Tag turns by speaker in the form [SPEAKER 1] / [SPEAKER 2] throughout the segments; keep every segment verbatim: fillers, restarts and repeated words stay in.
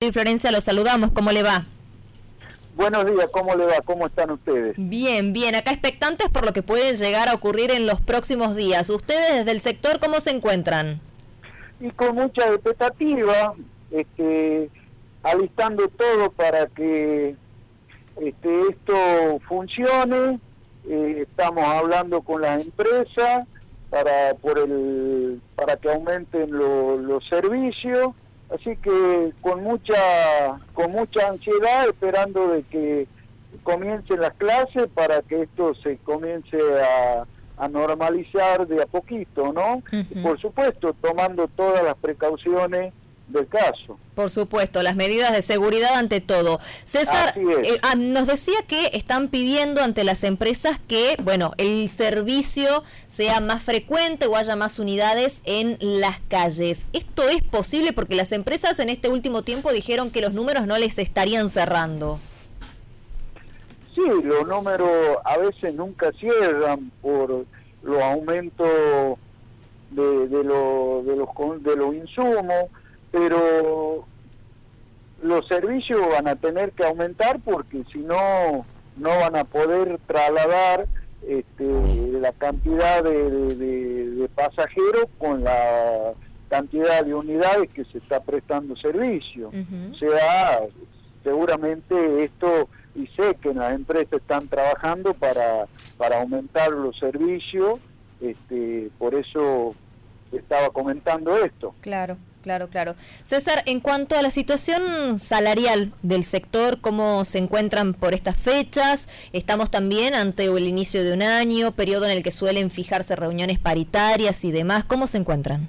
[SPEAKER 1] y Florencia, los saludamos. ¿Cómo le va?
[SPEAKER 2] Buenos días, ¿cómo le va? ¿Cómo están ustedes?
[SPEAKER 1] Bien, bien. Acá expectantes por lo que puede llegar a ocurrir en los próximos días. ¿Ustedes desde el sector cómo se encuentran?
[SPEAKER 2] Y con mucha expectativa, este, alistando todo para que este, esto funcione. Eh, estamos hablando con las empresas para por el para que aumenten lo, los servicios. Así que con mucha con mucha ansiedad, esperando de que comiencen las clases para que esto se comience a, a normalizar de a poquito, ¿no? Uh-huh. Por supuesto, tomando todas las precauciones del caso.
[SPEAKER 1] Por supuesto, las medidas de seguridad ante todo. César, eh, ah, nos decía que están pidiendo ante las empresas que, bueno, el servicio sea más frecuente o haya más unidades en las calles. ¿Esto es posible? Porque las empresas en este último tiempo dijeron que los números no les estarían cerrando.
[SPEAKER 2] Sí, los números a veces nunca cierran por los aumentos de, de, lo, de, los, de los insumos, pero los servicios van a tener que aumentar porque si no, no van a poder trasladar este, la cantidad de, de, de pasajeros con la cantidad de unidades que se está prestando servicio. Uh-huh. O sea, seguramente esto, y sé que las empresas están trabajando para, para aumentar los servicios, este, por eso estaba comentando esto.
[SPEAKER 1] Claro. Claro, claro. César, en cuanto a la situación salarial del sector, ¿cómo se encuentran por estas fechas? Estamos también ante el inicio de un año, periodo en el que suelen fijarse reuniones paritarias y demás. ¿Cómo se encuentran?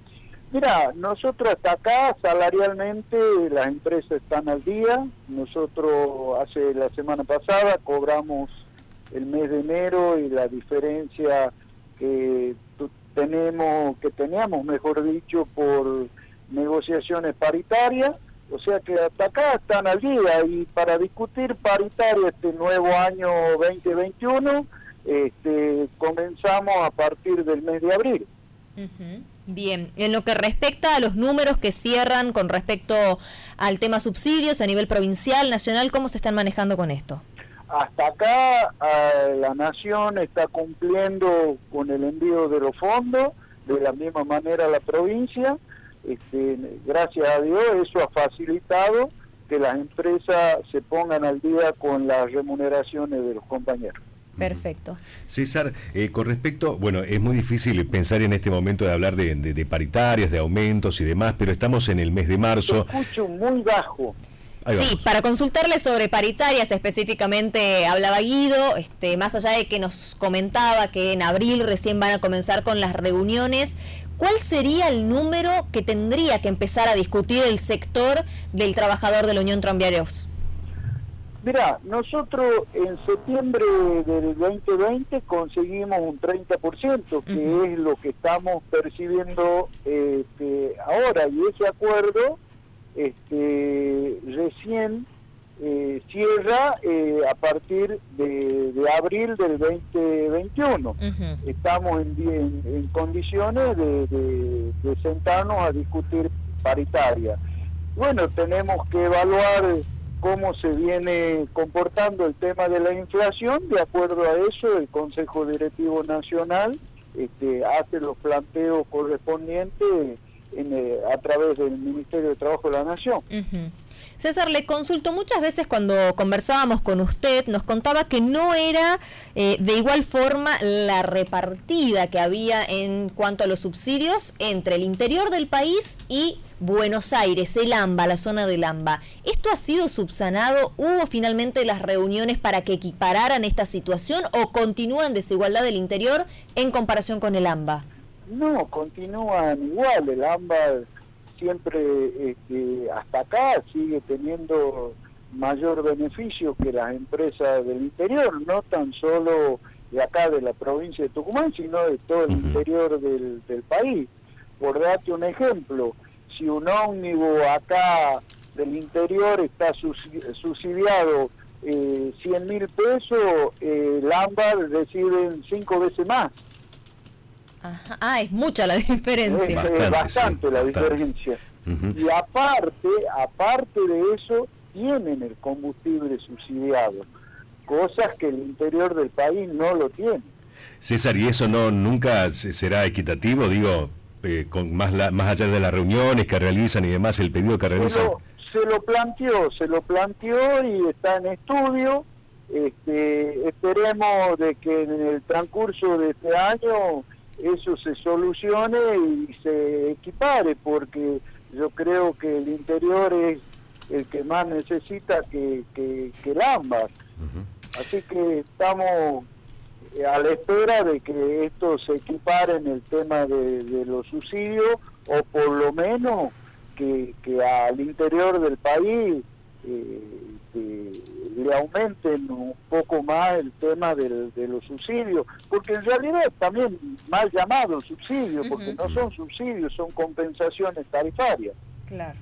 [SPEAKER 2] Mira, nosotros hasta acá salarialmente las empresas están al día. Nosotros hace la semana pasada cobramos el mes de enero y la diferencia que tenemos, que teníamos, mejor dicho, por negociaciones paritarias, o sea que hasta acá están al día, y para discutir paritaria este nuevo año veinte veintiuno, este, comenzamos a partir del mes de abril.
[SPEAKER 1] Uh-huh. Bien, en lo que respecta a los números que cierran con respecto al tema subsidios a nivel provincial, nacional, ¿cómo se están manejando con esto?
[SPEAKER 2] Hasta acá eh, la Nación está cumpliendo con el envío de los fondos, de la misma manera la provincia. Este, gracias a Dios eso ha facilitado que las empresas se pongan al día con las remuneraciones de los compañeros.
[SPEAKER 1] Perfecto.
[SPEAKER 3] César, eh, con respecto, bueno, es muy difícil pensar en este momento de hablar de, de, de paritarias, de aumentos y demás, pero estamos en el mes de marzo.
[SPEAKER 2] Te escucho muy bajo.
[SPEAKER 1] Sí, para consultarle sobre paritarias específicamente hablaba Guido, este, más allá de que nos comentaba que en abril recién van a comenzar con las reuniones, ¿cuál sería el número que tendría que empezar a discutir el sector del trabajador de la Unión Tranviarios?
[SPEAKER 2] Mira, nosotros en septiembre del veinte veinte conseguimos un treinta por ciento, que uh-huh. es lo que estamos percibiendo este, ahora, y ese acuerdo este recién eh, cierra eh, a partir de, de abril del veinte veintiuno. Uh-huh. Estamos en, en, en condiciones de, de, de sentarnos a discutir paritaria. Bueno, tenemos que evaluar cómo se viene comportando el tema de la inflación. De acuerdo a eso, el Consejo Directivo Nacional este, hace los planteos correspondientes En, eh, a través del Ministerio de Trabajo de la Nación.
[SPEAKER 1] Uh-huh. César, le consulto, muchas veces cuando conversábamos con usted, nos contaba que no era eh, de igual forma la repartida que había en cuanto a los subsidios entre el interior del país y Buenos Aires, el AMBA, la zona del AMBA. ¿Esto ha sido subsanado? ¿Hubo finalmente las reuniones para que equipararan esta situación o continúa en desigualdad del interior en comparación con el AMBA?
[SPEAKER 2] No, continúan igual. El AMBA siempre, este, hasta acá, sigue teniendo mayor beneficio que las empresas del interior, no tan solo de acá de la provincia de Tucumán, sino de todo el interior del, del país. Por darte un ejemplo, si un ómnibus acá del interior está subsidiado eh, cien mil pesos, eh, el AMBA reciben cinco veces más.
[SPEAKER 1] Ajá. Ah, es mucha la diferencia.
[SPEAKER 2] Es, es bastante, bastante la bastante. diferencia.
[SPEAKER 3] Uh-huh.
[SPEAKER 2] Y aparte, aparte de eso, tienen el combustible subsidiado, cosas que el interior del país no lo tiene.
[SPEAKER 3] César, ¿y eso no nunca será equitativo? Digo, eh, con más la, más allá de las reuniones que realizan y demás, el pedido que realizan.
[SPEAKER 2] Se lo, se lo planteó, se lo planteó y está en estudio. Este, esperemos de que en el transcurso de este año eso se solucione y se equipare, porque yo creo que el interior es el que más necesita que, que, que el ámbar. Uh-huh. Así que estamos a la espera de que esto se equipare en el tema de, de los subsidios, o por lo menos que, que al interior del país eh, que le aumenten un poco más el tema del, de los subsidios, porque en realidad también mal llamados subsidios, porque uh-huh. no son subsidios, son compensaciones tarifarias.
[SPEAKER 1] Claro.